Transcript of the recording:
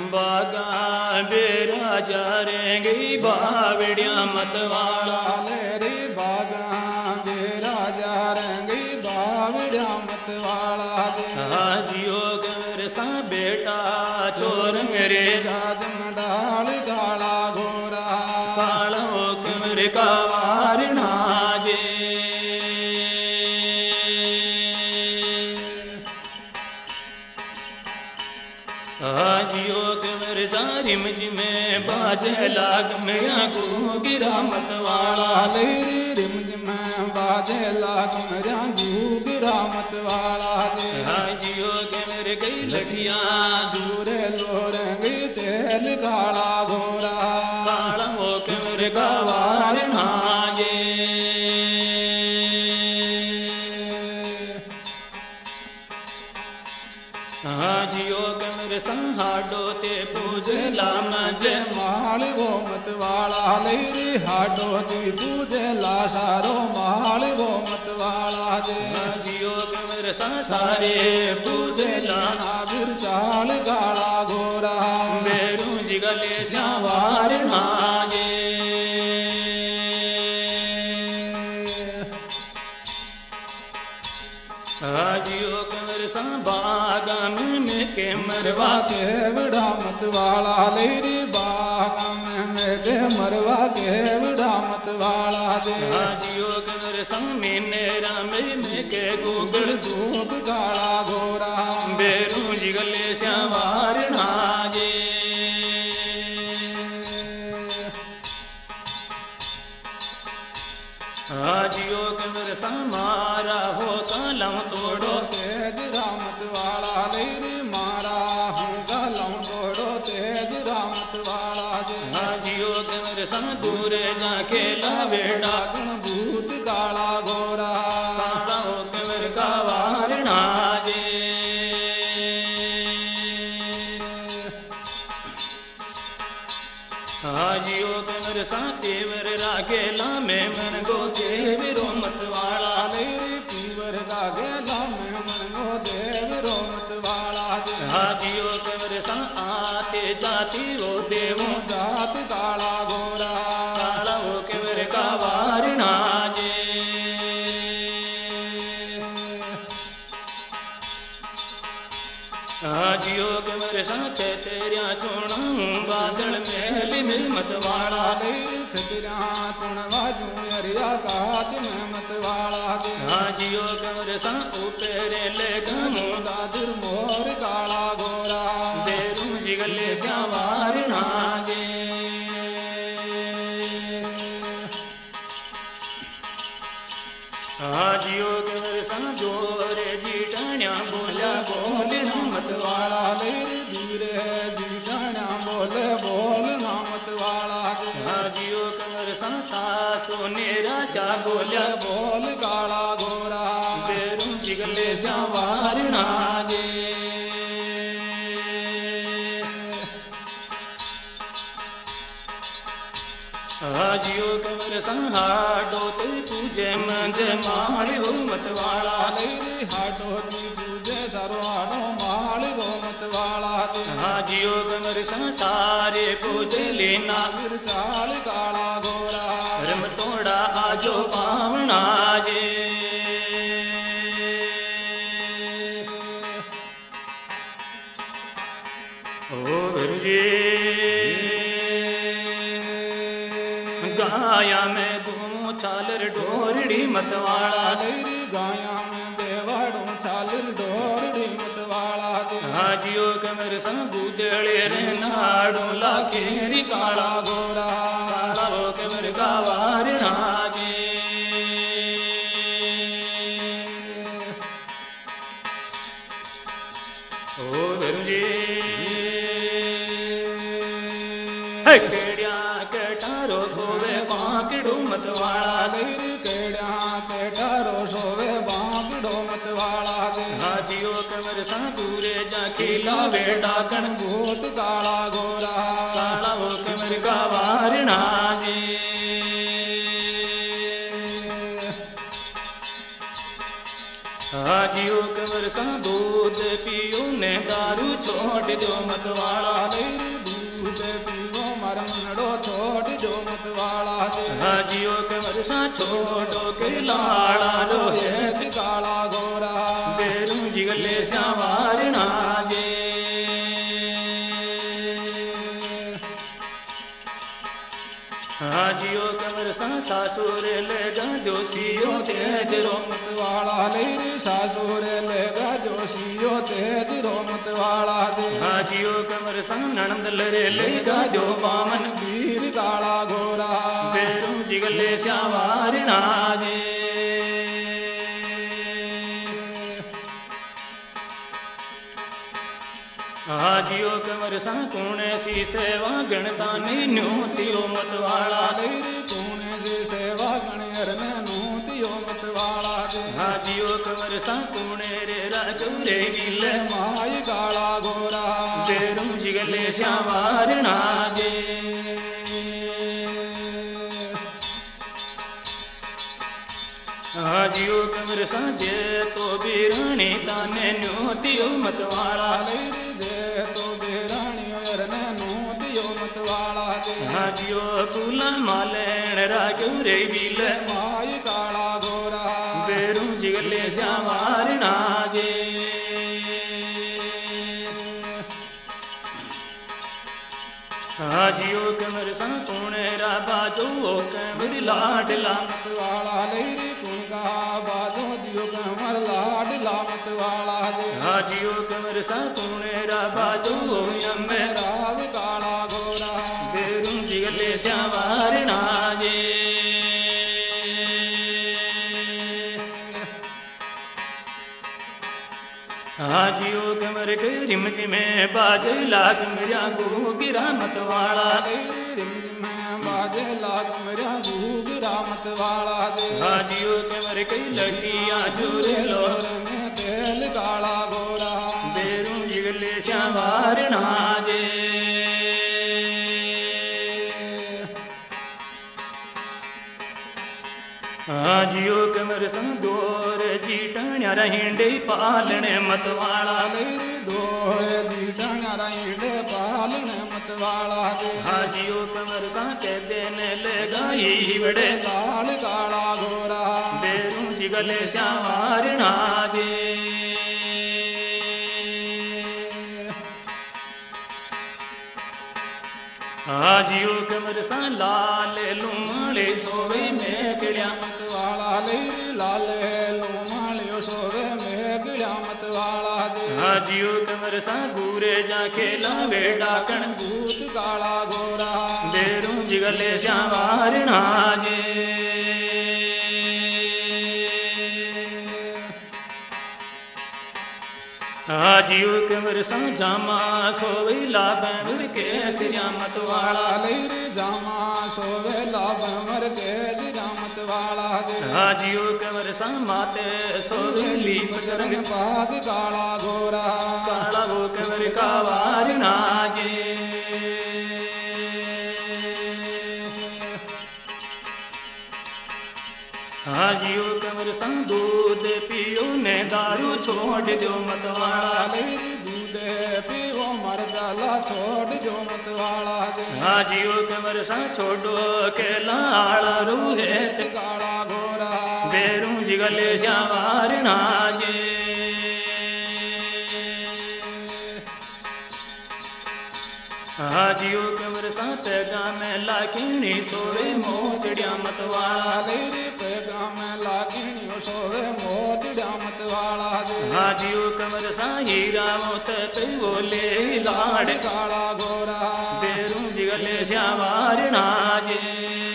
बागा बेरा जा रेंगे बावड़िया मतवाला ले रे बागा बेरा जा रेंगे बावड़िया मतवाला दे हाजियो गर सा बेटा चोरंग रे जाजम डाल काला घोरा कालो कमर का वारणा जे हाजियो कमर जारिम जिमे बाजे लाग में गो गिरा मतवाला ले रिम जिमे बाजे लाग मेरा गिरा मतवाला दे हाजियो कमर गई लठिया दूरे लोरेंगे तेल काला घोरा काला वो कमर का वारणा जे हाजियो कमर संहाडो ते पूजे लामा जे माल वो मतवाला ले रे हाडो दी पूजे ला सारो माल वो मतवाला दे हाजियो कमर संसारे पूजे लाना नागिर चाल काला घोरा बेरू जिगले श्यावारणा जे हाजियो कमर संबागा में के मरवा के बड़ा मतवाला ले रे बागा में के मरवा के बड़ा मतवाला दे हाजियो कमर संग में राम में के गुगल धूप काला घोरा बेरू जिगले श्यावारणा जे हाजियो कमर समारा हो कलम तोड़ो तेज रामत वाला ले रे मारा हूँ गलम तोड़ो तेज रामत वाला जे हाजियो कमर संग दूरे जाके लावेड़ा गण भूत काला घोरा काला हो कमर का वारणा जे हाजियो कमर सातेवर रागेला में मन गो देव रोमत वाला ले रे पीवर का गेला में मन गो देव रोमत वाला जे हाजियो कमर सा आते जाती वो देवों जात काला घोरा काला हो कमर का वारणा जे हाजियो कमर सा तेरिया चुना बादल में मिल मत वाला ले छतरा चुन बाजू अरिया काच में मत वाला जे हाजियो कमर सा ऊपरे ले गमो दादुर मोर काला घोरा बेरू जिगले श्यावारणा जे हाजियो कमर सा जोरे जीटाण्या बोल्या बोल मत वाला ले धीरे जीटाना बोले बोल नामत वाला जे हाजियो कमर सा सासो निराशा बोल्या बोल काला घोरा बेरू जिगले श्यावारणा जे हाजियो कमर संहाडो ते पूजे मंजे माली हो मत वाला ले हाडो दी पूजे सरवाड़ो माल गो मत वाला जे हाजियो कमर संसारे पूजे ले नागर नागिर चाल काला घोरा रम तोड़ा आजो पावना जे ओ गुरुजी गाया में घूमो चालर ढोरड़ी मतवाला ले गाया में देवाड़ो चाल डोरड़ी मत वाला जे हाजियो कमर संगू देड़े रे नाड़ो लाखेरी काला घोरा काला वो कमर का वारणा जे ओ गुरुजी केड़िया केटारो सोवे बांकड़ो मतवाला ले केड़ा केटारो सोवे बांगड़ो मत वाला जे हाजियो कमर सा दूरे जा खिला बेड़ा कण भूत काला घोरा काला वो कमर का वारणा जे हाजियो कमर सा दूध पियो ने दारू छोड़ दो मतवाला दूध पीवो मरमड़ो छोड़ दो मतवाला हाजियो कमर सा छोड़ो के लाड़ा लो ये काला गोरा बेरू जिगले श्यावारणा जे हाजियो कमर सा सासुर ले जा जोशियो तेज रो मतवाला लेरी सासुर ले गा जोशियो तेज रो मतवाला दे हाजियो कमर सा ननंद ले लेगा जो बामन वीर काला गोरा बेरू जिगले श्यावारणा जे हाजियो कमर सा कौन सी सेवा गणता ने न्योतियो मतवाला लेरी कौन सी सेवा गणयर ने नूतियो मतवाला दे हाजियो कमर सा कौन रे राजू रे विले माई काला गोरा बेरू जिगले श्यावारणा जे हाजियो कमर सा जे तो बीरानी ताने न्योतियो मतवाला लेरी जे तो बेरानियो यर ने नूतियो मतवाला दे हाजियो कुला मालेण राजू रे विले माई काला गोरा बेरू जिगले श्यावारणा जे हाजियो कमर सा कुणेरा बाजो कमर लाडला मतवाला लेरी कुंगा बाजो दियो कमर लाडला मतवाला दे हाजियो कमर सा कुणेरा बाजो यमे राव काला गोरा बेरू जिगले श्यावारणा जे हाजियो कमर के रिम में बाज लाग मेरा गो गिरा मतवाला में बाजे लाग मेरा घूगिरा मतवाला दे हाजियो कमर के लड़कियां झूरे लो में तेल काला गोरा बेरू जिगले श्यावारणा जे हाजियो कमर संदोर जीटण्या रहेंडे पालने मतवाला लेरी दोए दीटाण्या राइडे पालने मतवाला दे हाजियो कमर सा के देने लगाई बड़े लाल काला गोरा बेरू जिगले श्यावारणा जे हाजियो कमर सा लाल लुमाले सोवे मेकड़िया मतवाला लेरी लाले लोमालियो सोवे मेगड़िया मतवाला दे हाजियो कमर सा गुरे जा खेला बेटा कण भूत काला गोरा बेरू जिगले श्यावारणा जे हाजियो कमर सा जामा सोवे लाबर के सिया मतवाला लेरी जामा सोवे लाभ मर के सिरा मतवाला दे हाजियो कमर सा माते सोवे लीप चरण पाग काला गोरा काला वो कमर का वारणा जे हाजियो कमर सा दूध पियो ने दारू छोड़ दो मतवाला लेरी दूधे पीवो मर डाला छोड़ जो मतवाला दे हाजियो कमर सा छोड़ो के लाड़ा रूहे काला गोरा बेरू जिगले श्यावारणा जे हाजियो कमर सा पैगा में लाखिणी सोवे मोचड़िया मतवाला लेरी पैगा में लागिणियो सोवे मोचड़िया मतवाला दे हाजियो कमर सा हीरा मोत पे बोले लाड़ काला गोरा बेरू जिगले श्यावारणा जे